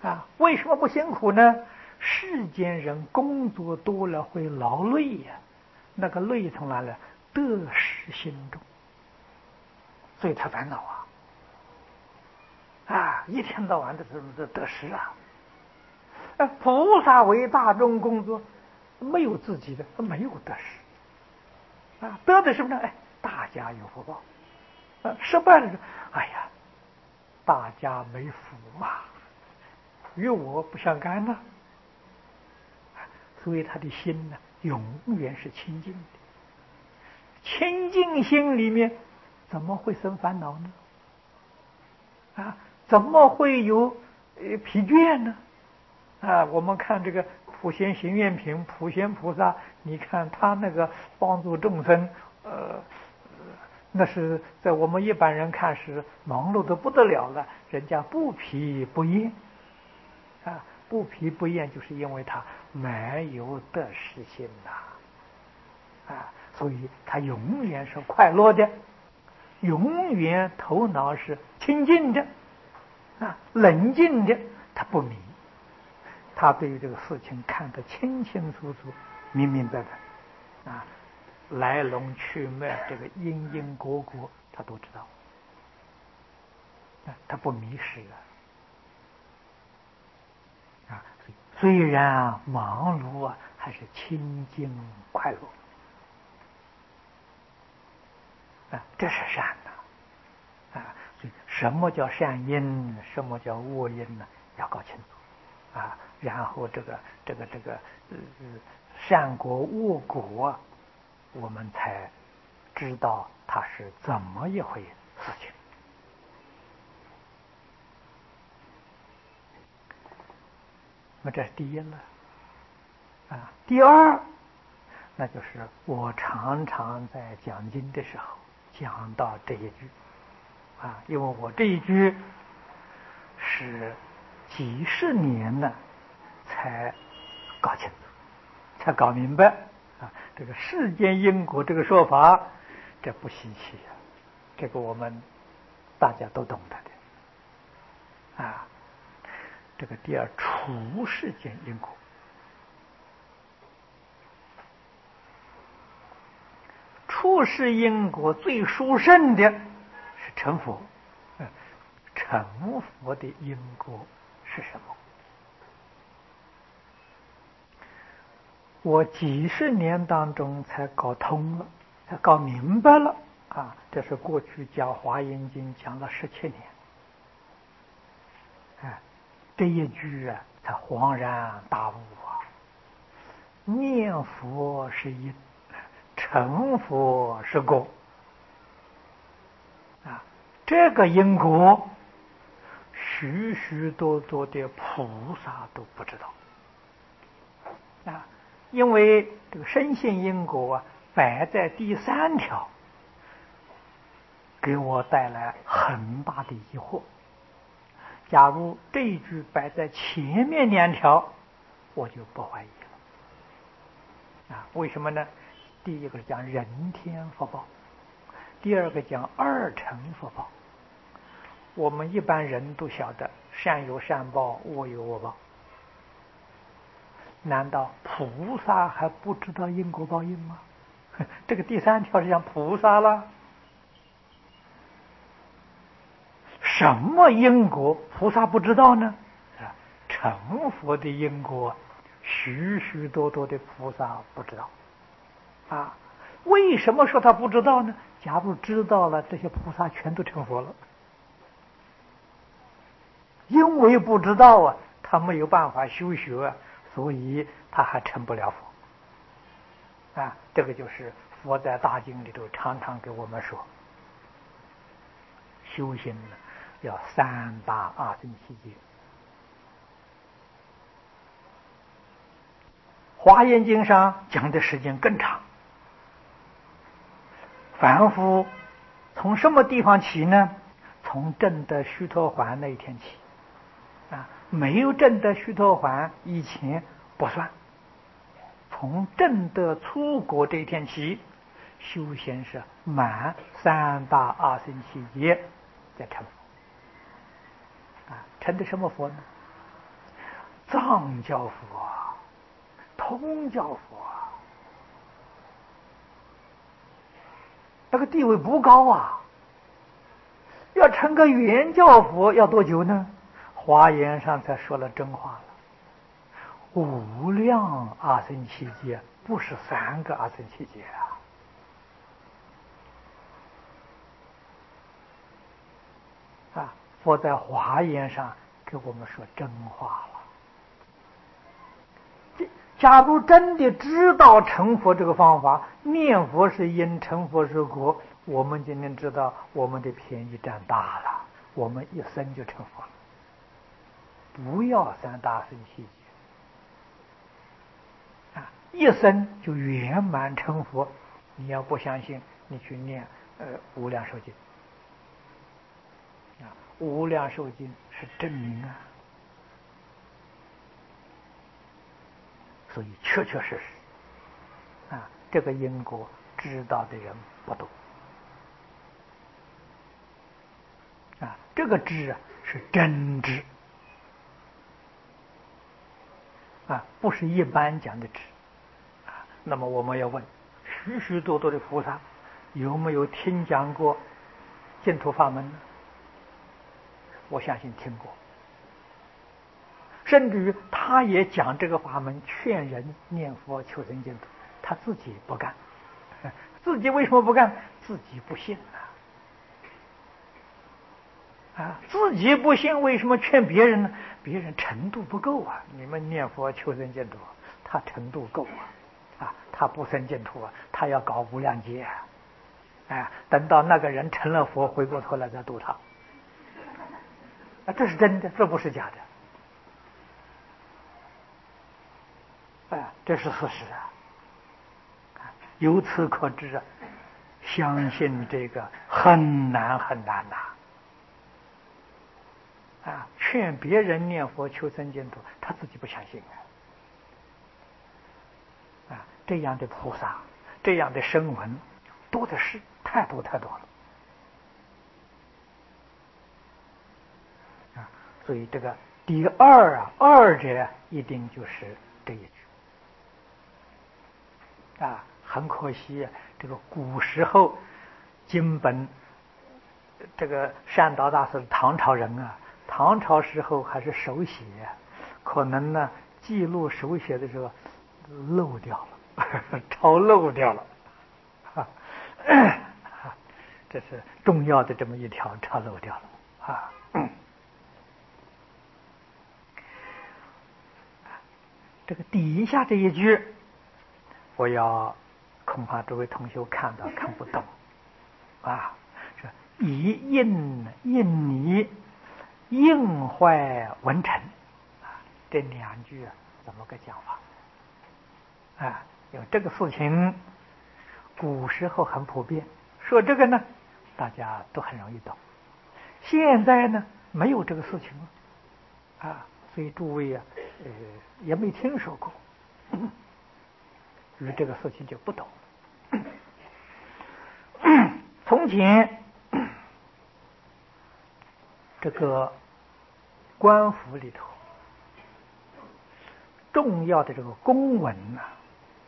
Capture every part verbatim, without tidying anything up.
啊，为什么不辛苦呢？世间人工作多了会劳累呀、啊，那个累从哪来？得失心重，所以他烦恼啊！啊，一天到晚的这这得失啊！啊，菩萨为大众工作，没有自己的，没有得失啊，得的什么呢？哎，大家有福报啊，失败了，哎呀，大家没福啊，与我不相干呢。所以他的心呢，永远是清净的。清净心里面怎么会生烦恼呢？啊，怎么会有呃疲倦呢？啊，我们看这个普贤行愿品，普贤菩萨，你看他那个帮助众生，呃，那是在我们一般人看是忙碌的不得了了，人家不疲不厌，啊，不疲不厌，就是因为他没有得失心呐，啊，所以他永远是快乐的，永远头脑是清净的，啊，冷静的，他不迷。他对于这个事情看得清清楚楚、明明白白，啊，来龙去脉，这个因因果果，他都知道，啊，他不迷失啊，啊，虽然忙碌啊，还是清净快乐，啊，这是善的，啊，所以什么叫善因，什么叫恶因呢？要搞清楚，啊。然后这个这个这个呃善果恶果，我们才知道它是怎么一回事情。那这是第一了啊。第二，那就是我常常在讲经的时候讲到这一句啊，因为我这一句是几十年了才搞清楚，才搞明白啊！这个世间因果这个说法，这不稀奇啊，这个我们大家都懂得的啊。这个第二，除世间因果，出世因果最殊胜的是成佛。成佛的因果是什么？我几十年当中才搞通了，才搞明白了啊！这是过去讲《华严经》讲了十七年，哎，这一句啊，才恍然大悟啊！念佛是因，成佛是果啊！这个因果，许许多多的菩萨都不知道啊！因为这个深信因果啊，摆在第三条，给我带来很大的疑惑。假如这一句摆在前面两条，我就不怀疑了。啊，为什么呢？第一个是讲人天福报，第二个讲二乘福报。我们一般人都晓得善有善报，恶有恶报。难道菩萨还不知道因果报应吗？这个第三条是讲菩萨了。什么因果菩萨不知道呢？啊，成佛的因果，许许多多的菩萨不知道。啊，为什么说他不知道呢？假如知道了，这些菩萨全都成佛了。因为不知道啊，他没有办法修学啊，所以他还成不了佛。啊，这个就是佛在大经里头常常给我们说，修行呢要三大阿僧祇劫。华严经上讲的时间更长。凡夫从什么地方起呢？从证得须陀洹那一天起。啊，没有证得须陀洹以前不算。从证得初果这一天起，修行是满三大阿僧祇劫再成佛。啊，成的什么佛呢？ 藏教佛啊，通教佛啊，那个地位不高啊。要成个圆教佛要多久呢？华严上才说了真话了。无量阿僧祇劫，不是三个阿僧祇劫啊！啊，佛在华严上给我们说真话了。假如真的知道成佛这个方法，念佛是因，成佛是果，我们今天知道我们的便宜占大了，我们一生就成佛了。不要三大僧祇劫啊，一生就圆满成佛。你要不相信，你去念呃无量寿经啊，无量寿经是证明啊。所以确确实实啊，这个因果知道的人不多啊，这个知啊是真知啊，不是一般讲的知啊。那么我们要问，许许多多的菩萨有没有听讲过净土法门呢？我相信听过，甚至于他也讲这个法门，劝人念佛求生净土，他自己不干。自己为什么不干？自己不信啊！啊，自己不信，为什么劝别人呢？别人程度不够啊！你们念佛求生净土，他程度够啊！啊，他不生净土啊，他要搞无量劫啊！哎，等到那个人成了佛，回过头来再度他。啊，这是真的，这不是假的。哎，这是事实啊！由此可知啊，相信这个很难很难呐！啊，劝别人念佛求生净土，他自己不相信啊！啊，这样的菩萨，这样的声闻，多的是，太多太多了。啊，所以这个第二啊，二者一定就是这一句。啊，很可惜，这个古时候经本，这个善导大师唐朝人啊，唐朝时候还是手写，可能呢记录手写的时候漏掉了，抄漏掉了，啊，这是重要的这么一条抄漏掉了啊。这个底下这一句，我要恐怕诸位同学看到看不懂啊，是以印印泥印坏文成啊，这两句啊怎么个讲法啊？因为这个事情古时候很普遍，说这个呢大家都很容易懂，现在呢没有这个事情了啊，所以诸位啊呃也没听说过，于这个事情就不懂了。从前这个官府里头重要的这个公文呐、啊，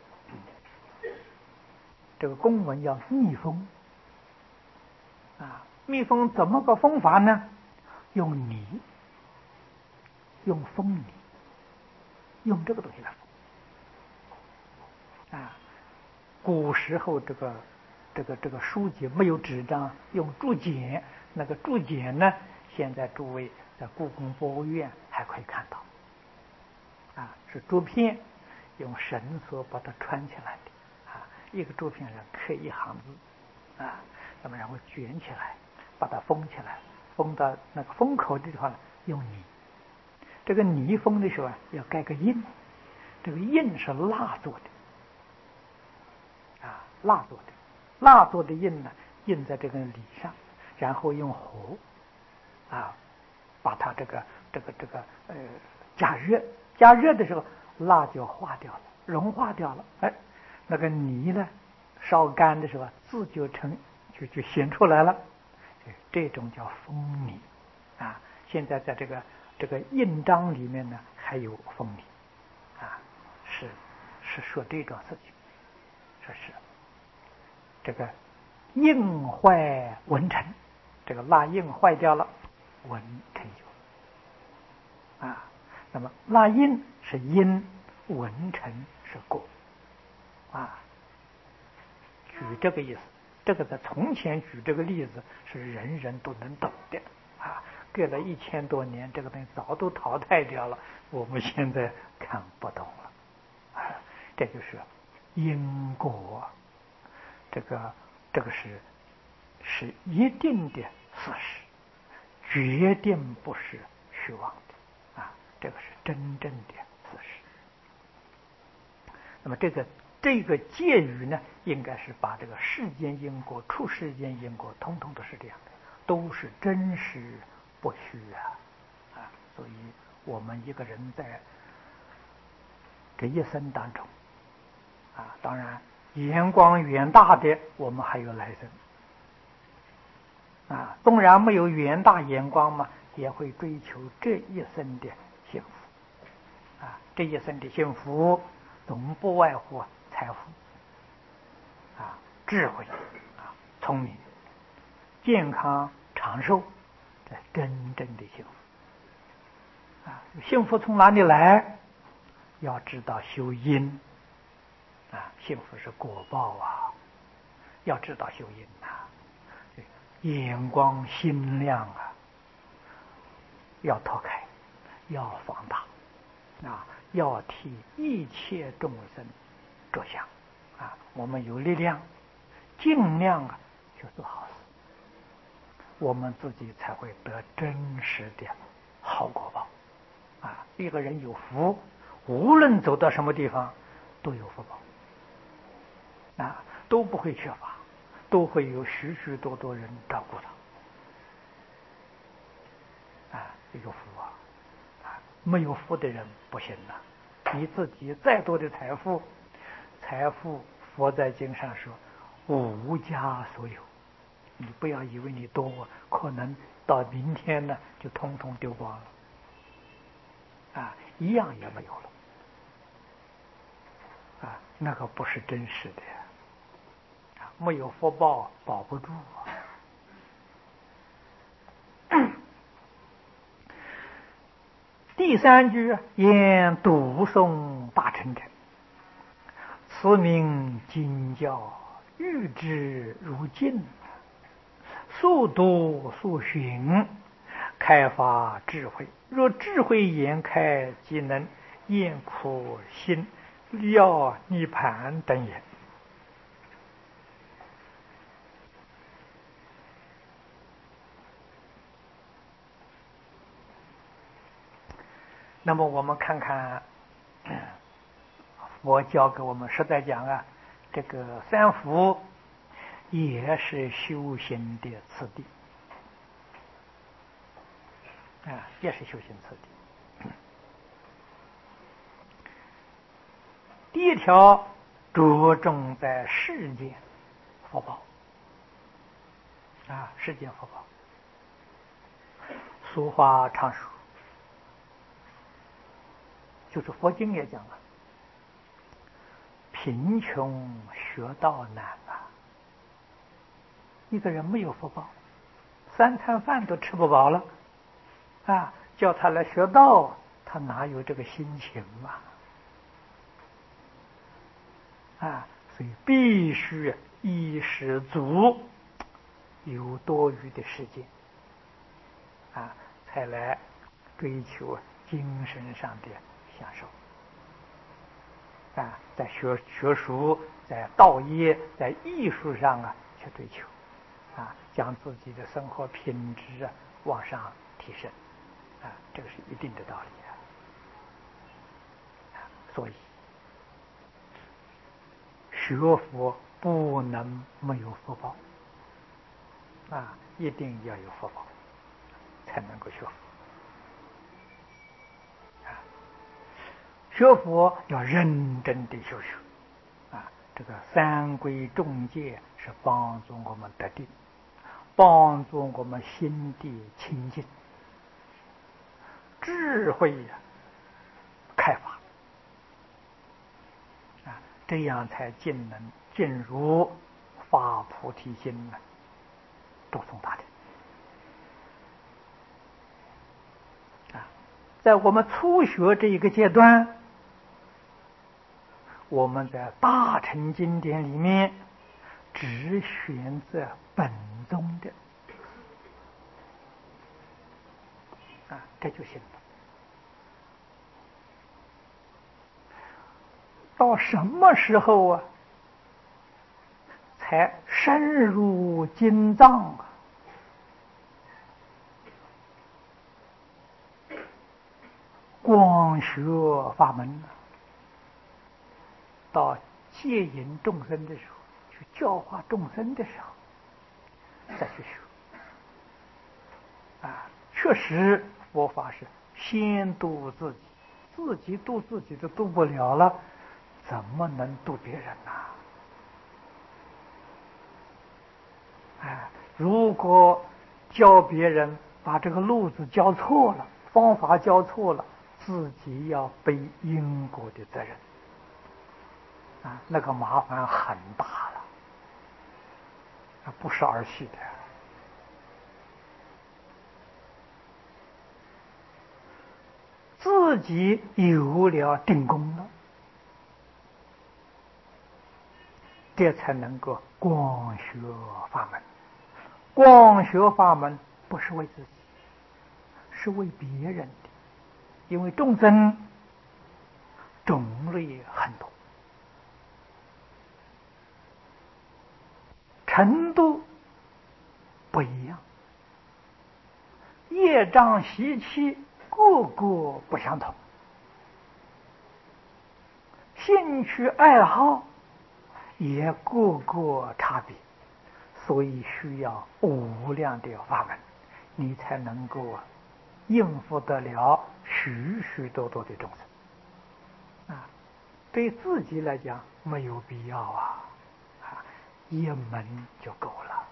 这个公文要密封啊，密封怎么个封法呢？用泥，用封泥，用这个东西来封啊。古时候这个这个这个书籍没有纸张，用竹简，那个竹简呢，现在诸位在故宫博物院还可以看到啊，是竹片，用绳索把它穿起来的啊，一个竹片上刻一行字啊，那么然后卷起来，把它封起来，封到那个封口的地方用泥，这个泥封的时候要盖个印，这个印是蜡做的啊，蜡做的，蜡做的印呢印在这个里上，然后用火啊把它这个这个这个呃加热，加热的时候蜡就化掉了，融化掉了，哎，那个泥呢烧干的时候字就成就就显出来了，这种叫封泥啊。现在在这个这个印章里面呢还有风铃啊，是是说这种事情，说是这个印坏文成，这个蜡印坏掉了，文成就啊。那么蜡印是因，文成是果啊。举这个意思，这个在从前举这个例子是人人都能懂的啊。隔了一千多年，这个东西早都淘汰掉了，我们现在看不懂了啊。这就是因果，这个这个是是一定的事实，决定不是虚妄的啊，这个是真正的事实。那么这个这个戒语呢，应该是把这个世间因果、出世间因果，通通都是这样的，都是真实不虚啊啊！所以我们一个人在这一生当中啊，当然眼光远大的，我们还有来生啊，纵然没有远大眼光嘛，也会追求这一生的幸福啊，这一生的幸福总不外乎财富啊、智慧啊、聪明、健康、长寿，这真正的幸福啊！幸福从哪里来？要知道修因啊，幸福是果报啊，要知道修因呐、啊，眼光心量啊，要拓开，要放大啊，要替一切众生着想啊，我们有力量，尽量啊去做好事，我们自己才会得真实的好果报啊！一个人有福，无论走到什么地方都有福报啊，都不会缺乏，都会有许许多多人照顾他啊，有福啊！啊，没有福的人不行了、啊，你自己再多的财富，财富佛在经上说无家所有，你不要以为你多，可能到明天呢就通通丢光了啊，一样也没有了啊，那个不是真实的啊，没有福报保不住啊。第三句言读诵大乘者，此名经教，欲之如镜，速读速寻，开发智慧。若智慧眼开，即能厌苦心，了涅盘等也。那么我们看看，佛教给我们实在讲啊，这个三福也是修行的次第啊，也是修行次第。第一条着重在世间福报啊，世间福报。俗话常说，就是佛经也讲了，贫穷学道难啊！一个人没有福报，三餐饭都吃不饱了啊，叫他来学道，他哪有这个心情嘛？啊，所以必须衣食足，有多余的时间啊，才来追求精神上的享受啊，在学学术、在道业、在艺术上啊去追求啊，将自己的生活品质啊往上提升啊，这个是一定的道理啊。所以学佛不能没有福报啊，一定要有福报才能够学佛啊。学佛要认真的修学啊，这个三规众戒是帮助我们得定，帮助我们心地清净。智慧呀、啊， 这样才进能进入发菩提心呢，读诵大典。啊，在我们初学这一个阶段，我们在大乘经典里面只选择本宗的啊，这就行了。到什么时候啊，才深入经藏啊？广学法门啊，到戒引众生的时候，去教化众生的时候，再去学啊。确实，佛法是先度自己，自己度自己都度不了了，怎么能度别人呢？哎，如果教别人把这个路子教错了，方法教错了，自己要背因果的责任啊，那个麻烦很大了，不是儿戏的。自己有了定功了，这才能够广学法门。广学法门不是为自己，是为别人的，因为众生种类很多，程度不一样，业障习气个个不相同，兴趣爱好也个个差别，所以需要无量的法门，你才能够啊应付得了许许多多的众生啊。对自己来讲没有必要啊，啊，一门就够了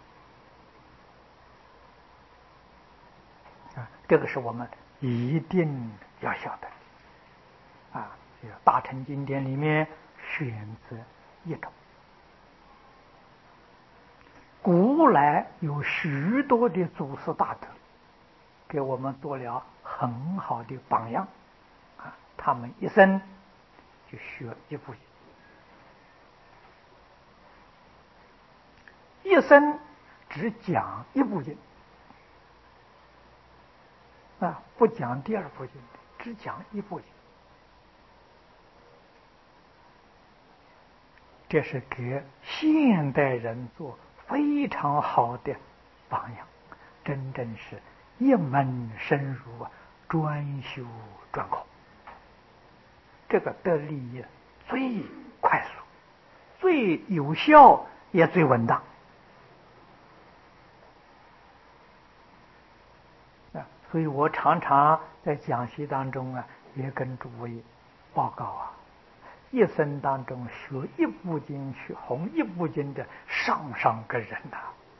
啊。这个是我们一定要晓得啊。大乘经典里面选择一种。古来有许多的祖师大德给我们做了很好的榜样啊，他们一生就学一部经，一生只讲一部经啊，不讲第二部经，只讲一部经，这是给现代人做非常好的榜样，真正是一门深入啊，专修专攻，这个得利最快速、最有效，也最稳当啊。所以我常常在讲习当中啊，也跟诸位报告啊，一生当中学一部经、学弘一部经的上上个人呐、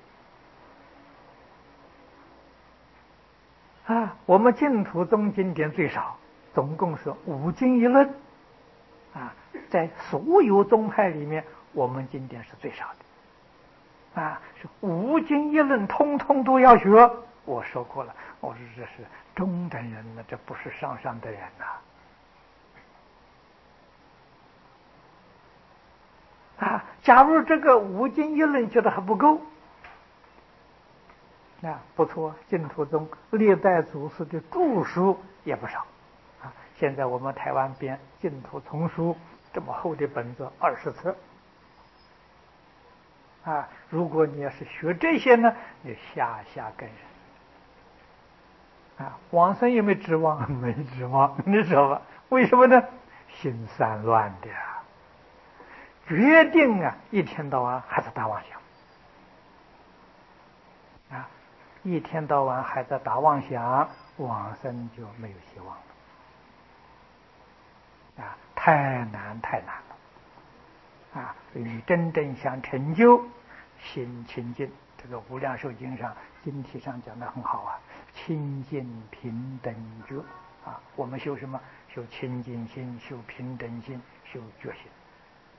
啊！啊，我们净土宗经典最少，总共是五经一论啊，在所有宗派里面，我们经典是最少的啊，是五经一论，通通都要学。我说过了，我说这是中等人呢，这不是上上的人呐、啊。啊，假如这个五经一论觉得还不够，啊，不错，净土宗历代祖师的著书也不少啊。现在我们台湾编净土丛书这么厚的本子二十册啊，如果你要是学这些呢，你下下根人啊，往生有没有指望？没指望，你知道吧？为什么呢？心散乱的啊，决定啊，一天到晚还在打妄想啊，一天到晚还在打妄想，往生就没有希望了啊，太难太难了啊！所以你真正想成就心清净，这个《无量寿经》上经题上讲的很好啊，清净平等觉啊。我们修什么？修清净心，修平等心，修觉心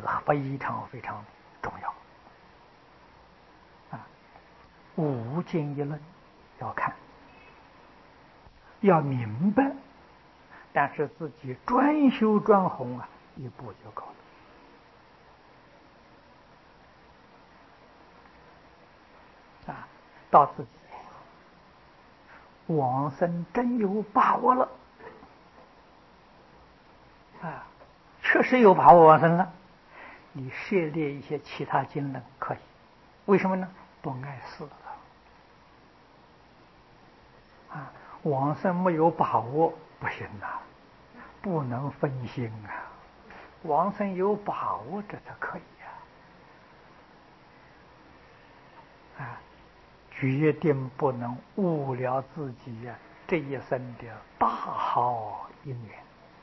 个非常非常重要啊！五经一论要看，要明白，但是自己专修专弘啊，一步就够了啊！到自己往生真有把握了啊，确实有把握往生了，你涉猎一些其他经论可以，为什么呢？不碍事了啊！往生没有把握不行啊，不能分心啊！往生有把握，这才可以啊！啊，决定不能误了自己啊这一生的大好姻缘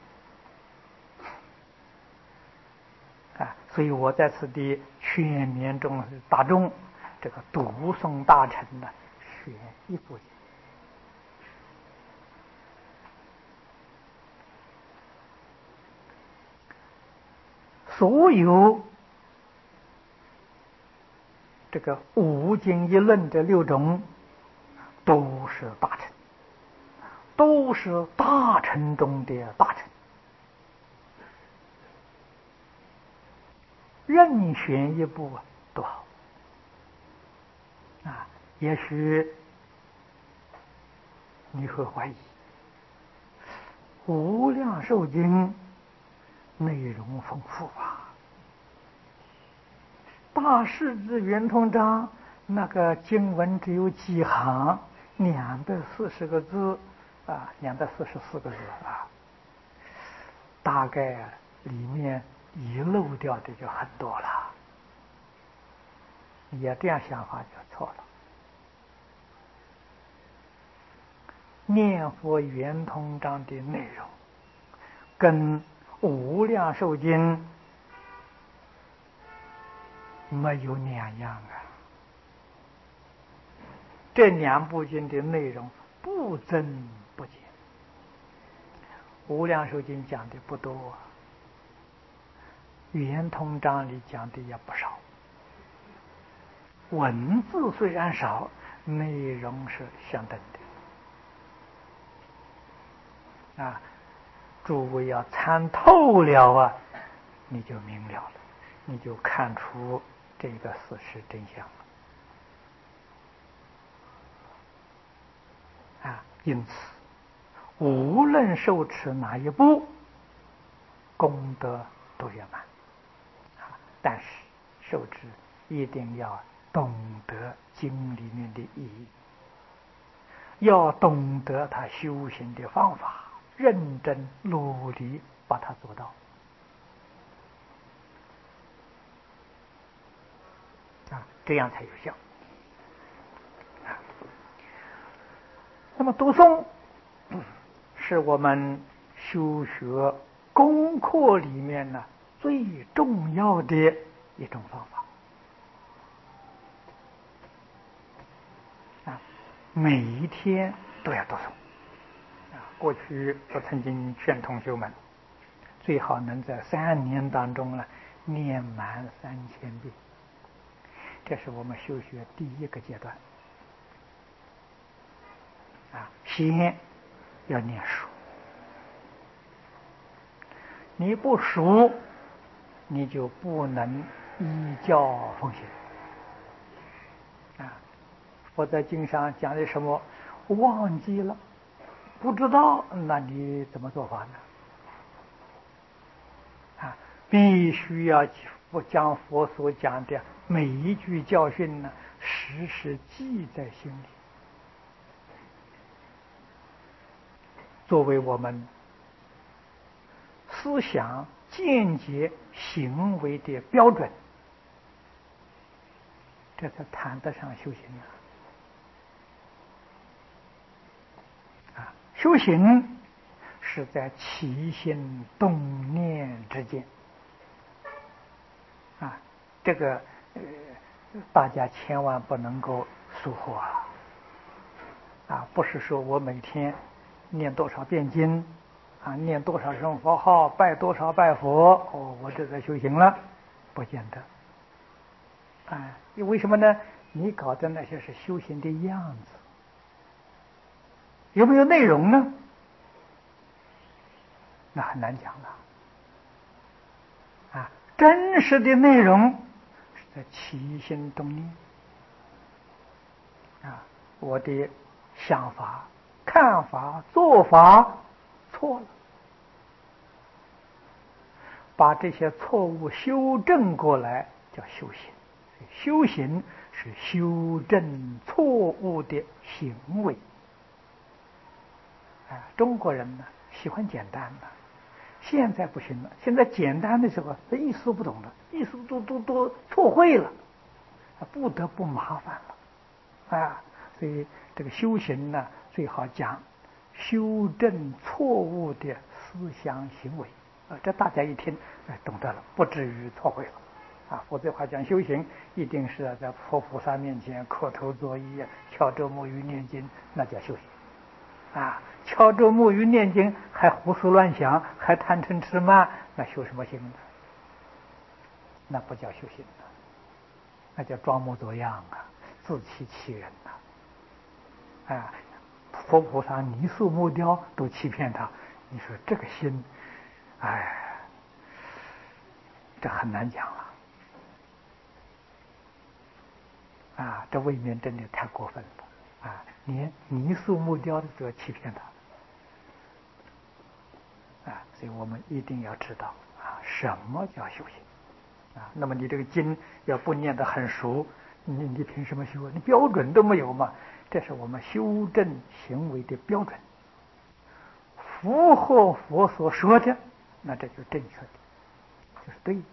啊！所以我在此地劝勉中大众，这个读诵大乘呢，选一部经。所有这个五经一论这六种，都是大乘，都是大乘中的大乘。任选一部都好啊！也许你会怀疑，无量寿经内容丰富啊，大势至圆通章那个经文只有几行，两百四十个字啊，两百四十四个字啊，大概里面遗漏掉的就很多了。你要这样想法就错了。念佛圆通章的内容跟无量寿经没有两样啊，这两部经的内容不增不减。无量寿经讲的不多，圆通章里讲的也不少，文字虽然少，内容是相等的啊！诸位要参透了啊，你就明了了，你就看出这个事实真相了啊！因此，无论受持哪一部，功德都圆满啊！但是受持一定要懂得经里面的意义，要懂得他修行的方法，认真努力把它做到啊，这样才有效啊。那么读诵是我们修学功课里面呢最重要的一种方法啊，每一天都要读诵啊。过去我曾经劝同学们，最好能在三年当中呢念满三千遍，这是我们修学第一个阶段啊。先要念熟，你不熟，你就不能依教奉行啊。佛在经上讲的什么忘记了，不知道，那你怎么做法呢？啊，必须要不将佛所讲的每一句教训呢，时时记在心里，作为我们思想见解行为的标准，这才谈得上修行啊！啊，修行是在起心动念之间啊，这个呃，大家千万不能够疏忽啊！啊，不是说我每天念多少遍经啊，念多少声佛号，拜多少拜佛，哦，我这个修行了不见得。啊，为什么呢？你搞的那些是修行的样子，有没有内容呢？那很难讲了。啊，真实的内容是在起心动念。啊，我的想法、看法、做法错了，把这些错误修正过来叫修行。修行是修正错误的行为。啊，中国人呢喜欢简单的，现在不行了。现在简单的时候，他一思不懂了，一思都都都错会了，不得不麻烦了。啊，所以这个修行呢，最好讲修正错误的思想行为。啊，这大家一听，哎，懂得了，不至于错会了。啊，否则话讲修行，一定是要在佛菩萨面前磕头作揖，敲咒木鱼念经，那叫修行。啊，敲咒木鱼念经还胡思乱想，还贪嗔痴慢，那修什么行呢？那不叫修行了，那叫装模作样啊，自欺欺人呐！啊，佛菩萨泥塑木雕都欺骗他，你说这个心，哎，这很难讲了。啊，这未免真的太过分了！啊，连泥塑木雕的都要欺骗他。啊，所以我们一定要知道啊，什么叫修行？啊，那么你这个经要不念得很熟，你你凭什么修？你标准都没有嘛？这是我们修正行为的标准。符合佛所说的，那这就正确的，就是对的。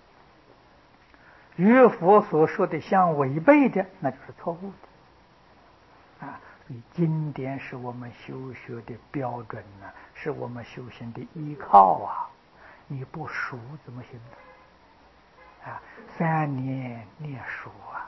与佛所说的相违背的，那就是错误的。啊，所以经典是我们修学的标准呢、啊，是我们修行的依靠啊！你不熟怎么行呢？啊，三年念熟啊，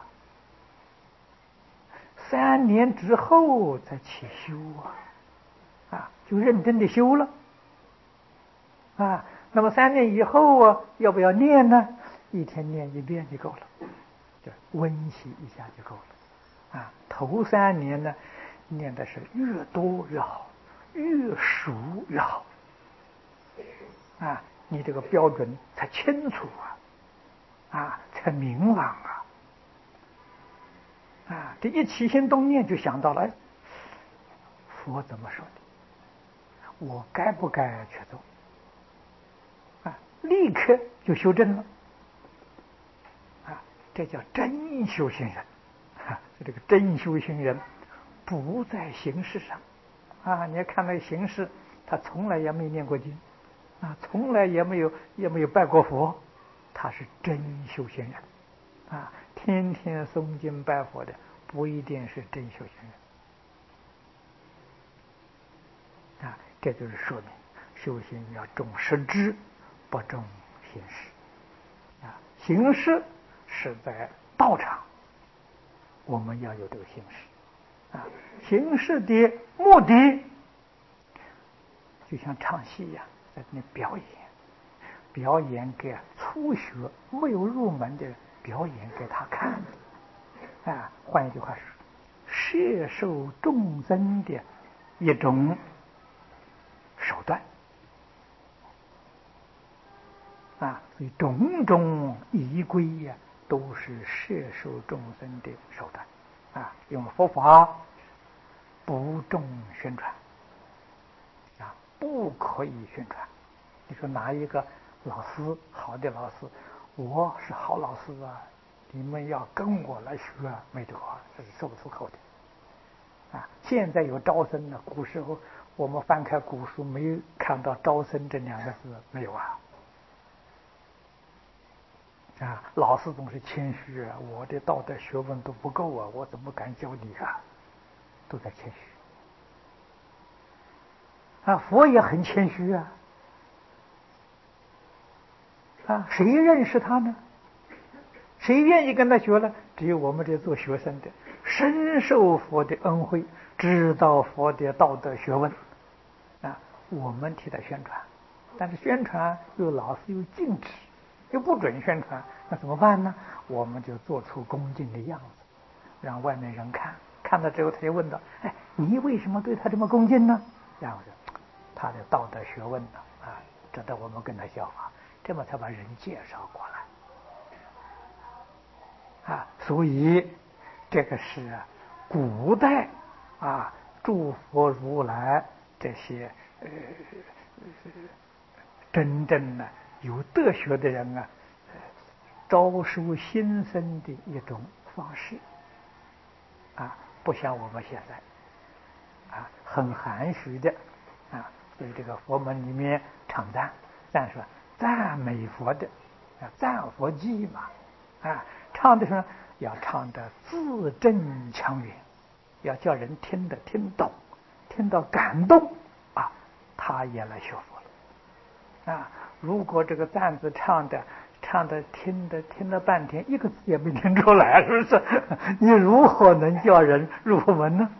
三年之后再起修啊，啊，就认真的修了。啊，那么三年以后啊，要不要念呢？一天念一遍就够了。就温习一下就够了。啊，头三年呢，念的是越多越好，越熟越好。啊，你这个标准才清楚啊，啊，才明朗啊。啊，这一起心动念就想到了，哎，佛怎么说的？我该不该去做？啊，立刻就修正了。啊，这叫真修行人。啊，这个真修行人不在形式上。啊，你要看那个形式，他从来也没念过经，啊，从来也没有也没有拜过佛，他是真修行人。啊，天天诵经拜佛的不一定是真修行人。啊，这就是说明修行要重实质，不重形式。啊，形式是在道场，我们要有这个形式。啊，形式的目的就像唱戏一样，在那表演，表演给初学没有入门的表演给他看的。啊，换一句话说，摄受众生的一种手段。啊，所以种种仪规呀、啊，都是摄受众生的手段。啊，用佛法不重宣传。啊，不可以宣传。你说哪一个老师好的老师，我是好老师啊，你们要跟我来学，没得话，这是说不出口的。啊，现在有招生了，古时候我们翻开古书，没有看到招生这两个字，没有啊。啊，老师总是谦虚啊，我的道德学问都不够啊，我怎么敢教你啊？都在谦虚。啊，佛也很谦虚啊。啊，谁认识他呢？谁愿意跟他学呢？只有我们这做学生的，深受佛的恩惠，知道佛的道德学问。啊，我们替他宣传，但是宣传又老是有禁止。 又不准宣传，那怎么办呢？我们就做出恭敬的样子，让外面人看，看到之后他就问道：“哎，你为什么对他这么恭敬呢？”然后就他的道德学问呢，啊，值得我们跟他效法，这么才把人介绍过来。啊，所以这个是古代啊，诸佛如来这些呃真正的有德学的人啊，招收新生的一种方式啊，不像我们现在啊，很含蓄的啊，所以这个佛门里面唱赞，赞说赞美佛的啊，赞佛偈嘛啊，唱的时候要唱的字正腔圆，要叫人听得听懂，听到感动啊，他也来学佛了啊。如果这个赞字唱的唱的听的听了半天，一个字也没听出来，是不是？你如何能叫人入门呢？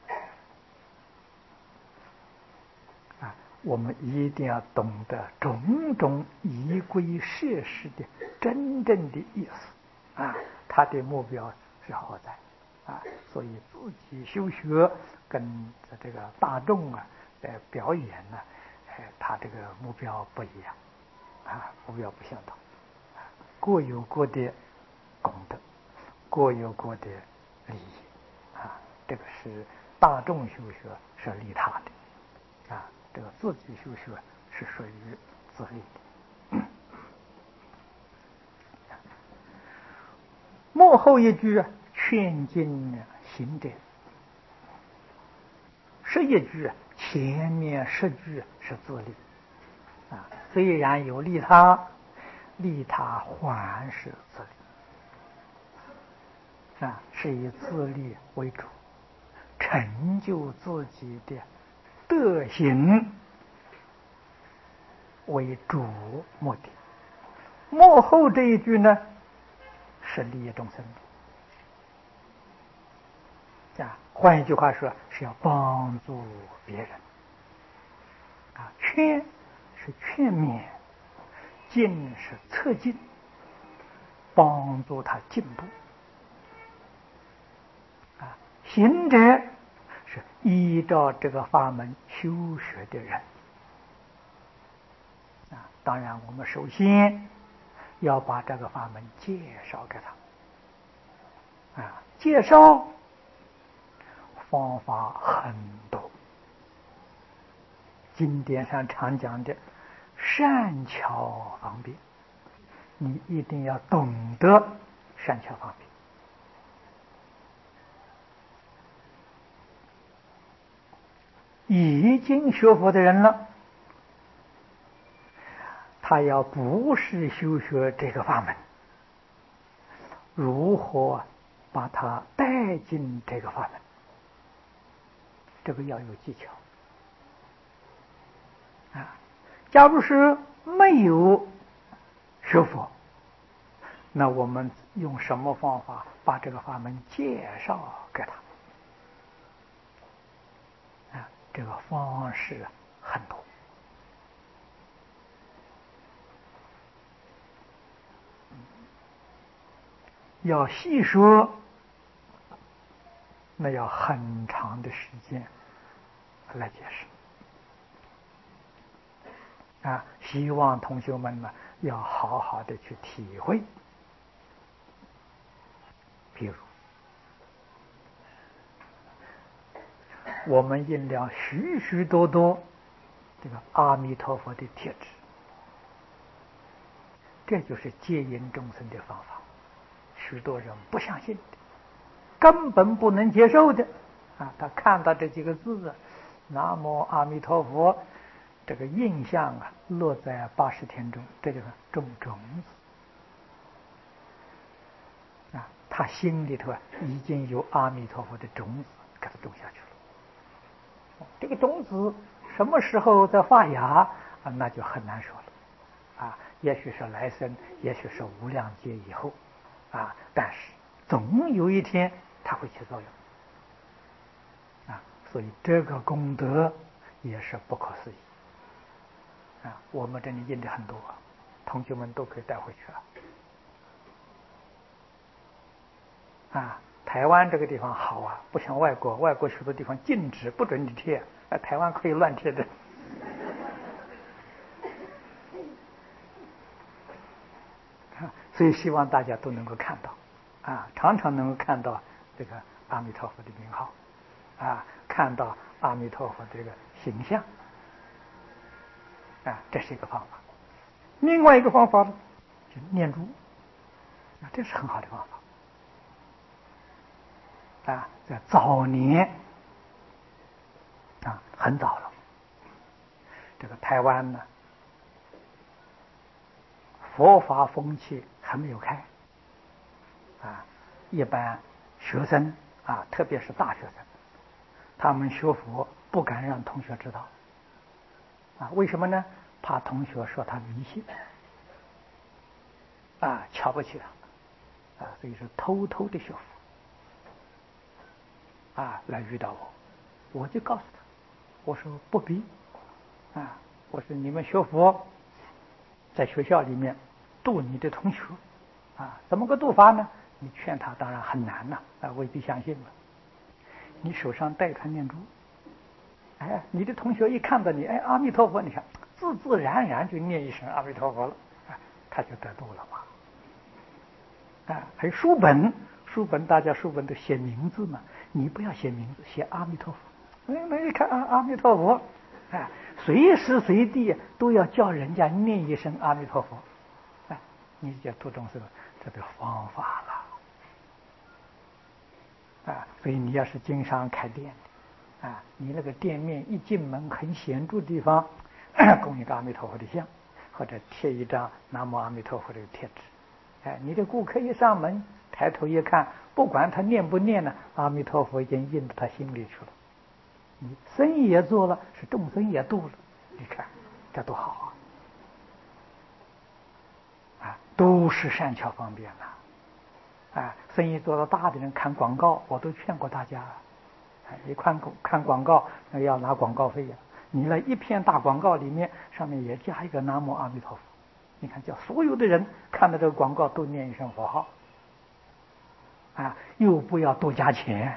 啊，我们一定要懂得种种仪规设施的真正的意思啊，他的目标是何在啊？所以自己修学跟这个大众啊在表演呢，哎，他这个目标不一样啊，目标不相同。各有各的功德，各有各的利益啊！这个是大众修学是利他的啊，这个自己修学是属于自利的。幕后一句劝进行者，十一句前面十句是自利啊，虽然有利他。利他还是自利啊，是以自利为主，成就自己的德行为主目的。幕后这一句呢，是利益众生的啊，换一句话说，是要帮助别人啊，劝是劝勉。进是策进，帮助他进步啊。行者是依照这个法门修学的人啊。当然，我们首先要把这个法门介绍给他啊。介绍方法很多，经典上常讲的善巧方便，你一定要懂得善巧方便。已经学佛的人了，他要不是修学这个法门，如何把他带进这个法门？这个要有技巧啊。假如是没有学佛，那我们用什么方法把这个法门介绍给他？啊，这个方式很多。要细说，那要很长的时间来解释啊！希望同学们呢要好好的去体会。比如，我们印了许许多多这个阿弥陀佛的帖子，这就是接引众生的方法。许多人不相信的，根本不能接受的啊！他看到这几个字啊，南无阿弥陀佛，这个印象啊落在八十天中，这就是种种子啊！他心里头啊已经有阿弥陀佛的种子给他种下去了。这个种子什么时候再发芽啊？那就很难说了啊！也许是来生，也许是无量劫以后啊！但是总有一天它会起作用啊！所以这个功德也是不可思议啊！我们这里印的很多同学们都可以带回去了。啊，台湾这个地方好啊，不像外国，外国许多地方禁止不准你贴，啊，台湾可以乱贴的。啊，所以希望大家都能够看到，啊，常常能够看到这个阿弥陀佛的名号，啊，看到阿弥陀佛这个形象，啊，这是一个方法。另外一个方法呢，就念珠，啊，这是很好的方法。啊，在早年，啊，很早了，这个台湾呢，佛法风气还没有开，啊，一般学生啊，特别是大学生，他们学佛不敢让同学知道，啊，为什么呢？怕同学说他迷信，啊，瞧不起他，啊，所以是偷偷的学佛，啊，来遇到我，我就告诉他，我说不必，啊，我说你们学佛，在学校里面度你的同学，啊，怎么个度法呢？你劝他当然很难呐，啊，未必相信了。你手上带串念珠，哎，你的同学一看到你，哎，阿弥陀佛，你看自自然然就念一声阿弥陀佛了，啊，他就得度了嘛。啊，还有书本，书本大家书本都写名字嘛，你不要写名字，写阿弥陀佛。哎，那一看啊，阿弥陀佛，啊，随时随地都要叫人家念一声阿弥陀佛，哎，你就读懂这个这个方法了，啊，所以你要是经商开店的，啊，你那个店面一进门很显著的地方，供一个阿弥陀佛的像，或者贴一张南无阿弥陀佛的贴纸，哎，你的顾客一上门，抬头一看，不管他念不念呢，阿弥陀佛已经印到他心里去了。你生意也做了，是众生也度了，你看这多好啊！啊，都是善巧方便呐！啊，生意做到大的人看广告，我都劝过大家，啊，你看看广告那要拿广告费呀。你那一片大广告里面，上面也加一个南无阿弥陀佛，你看叫所有的人看到这个广告都念一声佛号，啊，又不要多加钱。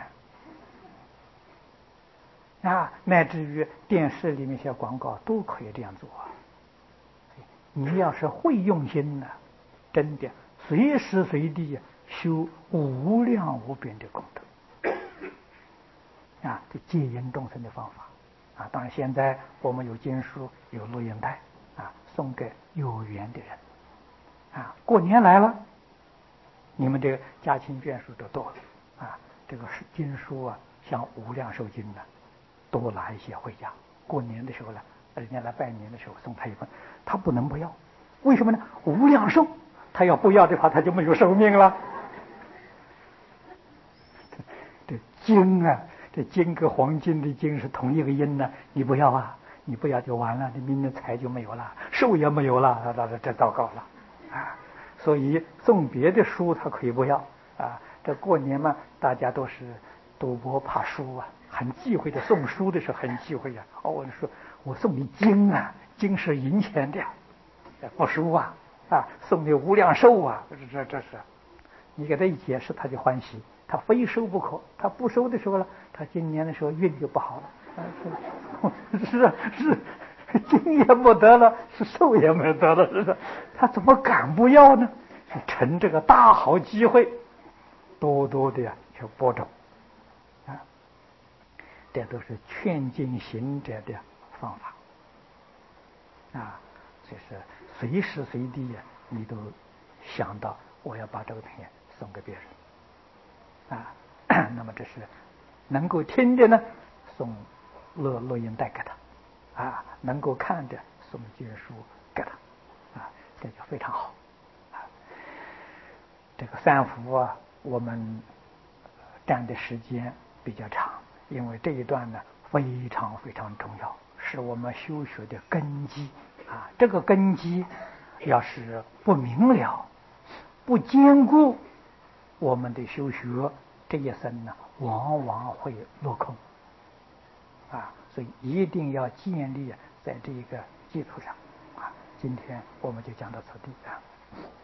啊，乃至于电视里面些广告都可以这样做啊！你要是会用心呢，真的随时随地修无量无边的功德啊！这戒引众生的方法啊！当然，现在我们有经书，有录音带啊，送给有缘的人啊。过年来了，你们这个家亲眷属都多了啊，这个是经书啊，像无量寿经的。多拿一些回家，过年的时候呢，人家来拜年的时候送他一份，他不能不要，为什么呢？无量寿，他要不要的话，他就没有寿命了。这金啊，这金跟黄金的金是同一个音呢，你不要啊，你不要就完了，你明年财就没有了，寿也没有了，那这糟糕了啊！所以送别的书他可以不要啊，这过年嘛，大家都是赌博怕输啊。很忌讳的，送书的时候很忌讳呀、啊。哦，我说我送你经啊，经是银钱的，不书啊啊，送你无量寿啊，这这这是，你给他一解释，他就欢喜，他非收不可。他不收的时候呢，他今年的时候运就不好了。啊、是是是，经也不得了，是寿也没得了，是吧？他怎么敢不要呢？趁这个大好机会，多多的去播种。这都是劝进行者的方法啊，就是随时随地呀、啊，你都想到我要把这个东西送给别人啊。那么这是能够听的呢，送录录音带给他啊；能够看的送经书给他啊，这就非常好啊。这个三伏啊，我们站的时间比较长。因为这一段呢非常非常重要，是我们修学的根基啊。这个根基要是不明了、不坚固，我们的修学这一生呢，往往会落空啊。所以一定要建立在这个基础上啊。 今天我们就讲到此地啊。